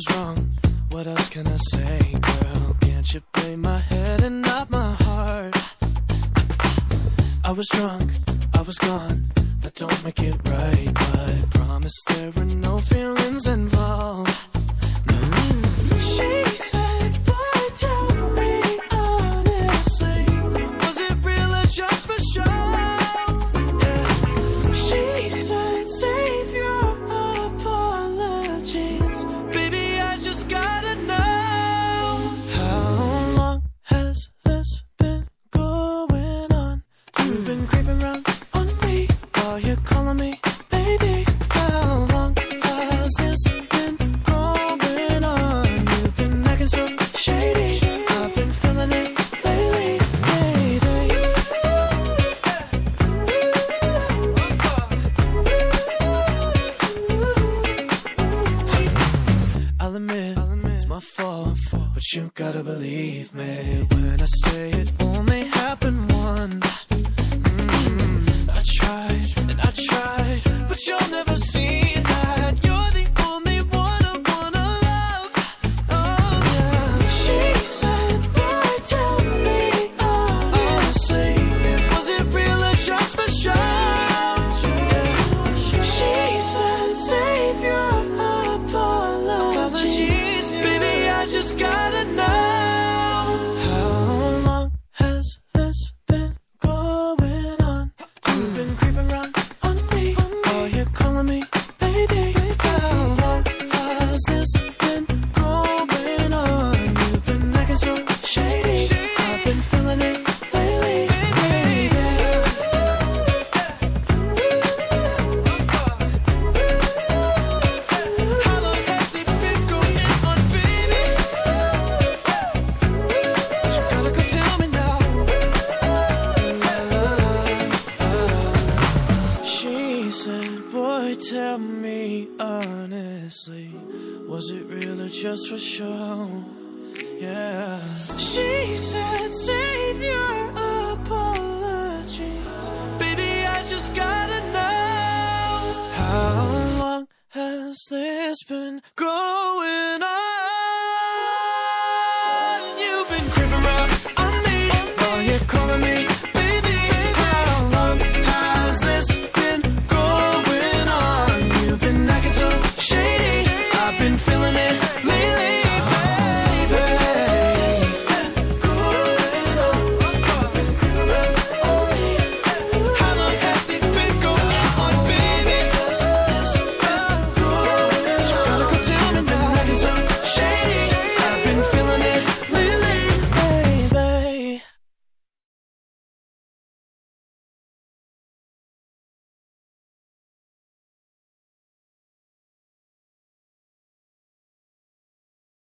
wrong, what else can I say, girl? Can't you play my head and not my heart? I was drunk, I was gone, that don't make it right, but promise there were no feelings involved. No. She said, boy, tell me honestly, was it real or just for show? Yeah. She said, save your apologies, baby, I just gotta know. How long has this been going on? You've been creeping around on me while you're calling me baby. How long has this been going on? You've been acting so shady, I've been feeling it lately, baby. I'll admit it's my fault, but you gotta believe me when I say it only happened once. I tried and I tried, but you'll never see that. You're the only one I wanna love. Oh yeah. She said, boy, tell me honestly, was it real or just for show? She said, save your apologies, baby, I just gotta know. How long has this been going on? You've been creeping around on me while you're calling me baby. How long has this been going on? You've been acting so shady, I've been feeling it lately, baby. How long has it been going on, baby? You gotta go tell me now. She said, boy, tell me honestly, was it real or just for show? Yeah. She said, save your apologies, baby, I just gotta know. How long has this been